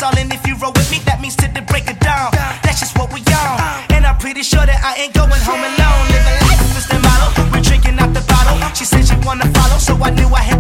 all in. If you roll with me, that means till the break of dawn. That's just what we on. And I'm pretty sure that I ain't going home alone. Living life is the motto. We're drinking out the bottle. She said she wanna follow, so I knew I had